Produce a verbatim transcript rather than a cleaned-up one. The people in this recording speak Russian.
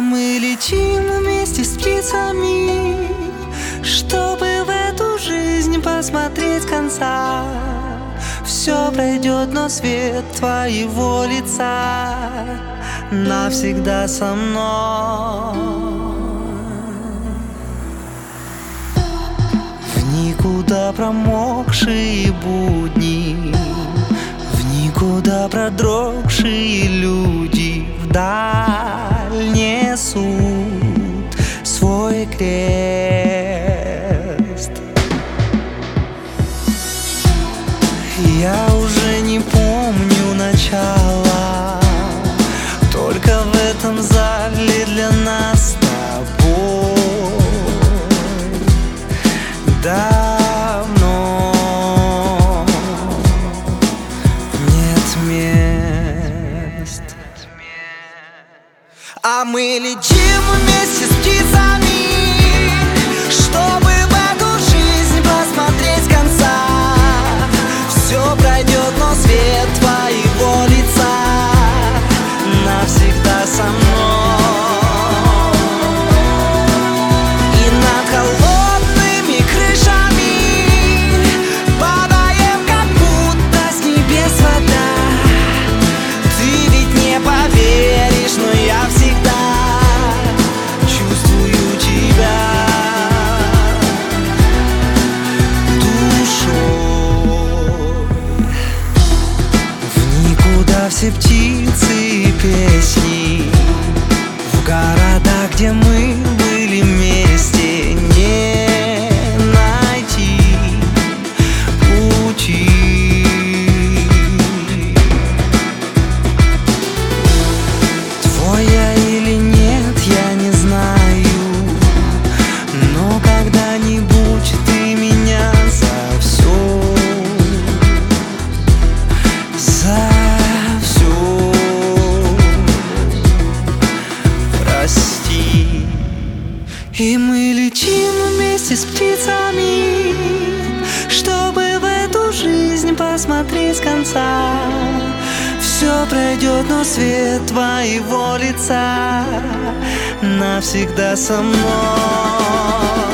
мы летим вместе с птицами, чтобы в эту жизнь посмотреть конца. Все пройдет, но свет твоего лица навсегда со мной. В никуда промокшие будни, в никуда продрогшие люди вдаль несут свой крест. Я уже не помню начала, только в этом зале для нас с тобой давно нет мест. А мы летим вместе с птицами, чтобы в эту жизнь посмотреть конца. Все пройдет, но свет твоего лица навсегда со мной. И над холодными крышами падаем, как будто с небес вода. Ты ведь не поверишь, но я всегда чувствую тебя душой. Все птицы и песни в городах, где мы были вместе, не найти пути. Твой я или нет, я не знаю, но когда-нибудь ты меня за все, за и мы летим вместе с птицами, чтобы в эту жизнь посмотреть конца. Все пройдет, но свет твоего лица навсегда со мной.